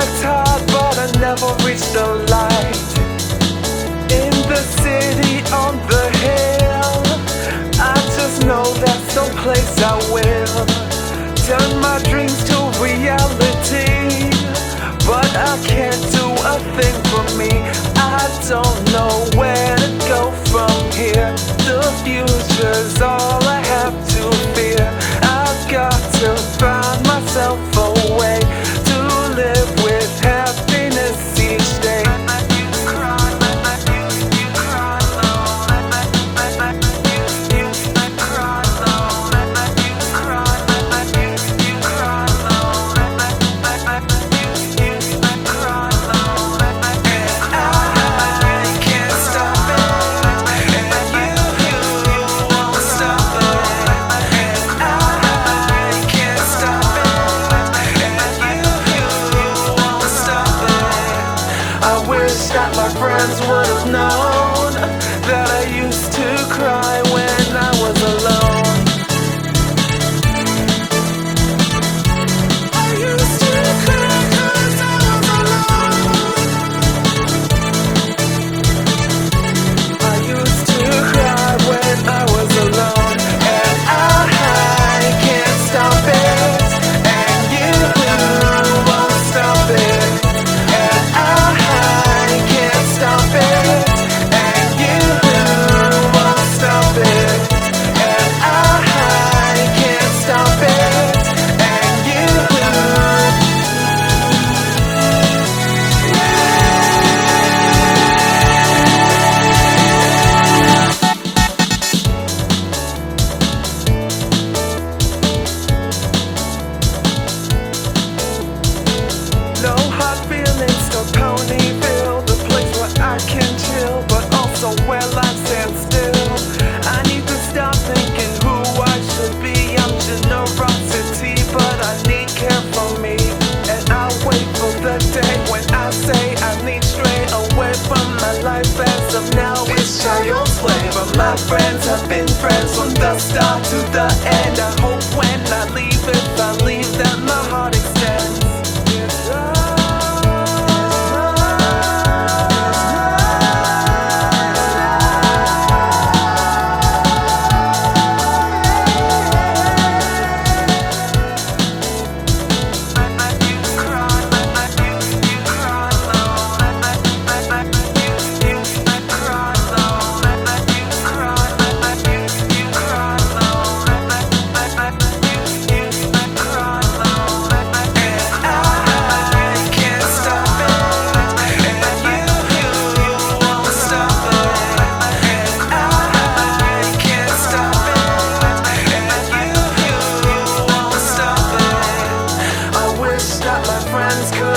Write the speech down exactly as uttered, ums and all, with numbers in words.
worked hard, but I never reached the light. In the city on the hill, I just know that's someplace I will turn my dreams to reality. But I can't do a thing for me. I don't know where to go from here. The future's all I have to fear. I've got to find myself a way to live with happiness each day. That my friends would have known that I used to cry when I was alone. I used to cry 'cause I was alone. I used to cry when I was alone, and I can't stop it, and you won't stop it, and I can't stop it, and you won't stop it, and I can't stop it, and you no hard feelings to Ponyville, the place where I can chill, but also where life stands still. I need to stop thinking who I should be. I'm generosity, but I need care for me. And I wait for the day when I say I need stray away from my life. As of now, it's child play, but my friends have been friends from the start to the end. I hope when I leave, if I leave, that my heart extends. That my friends could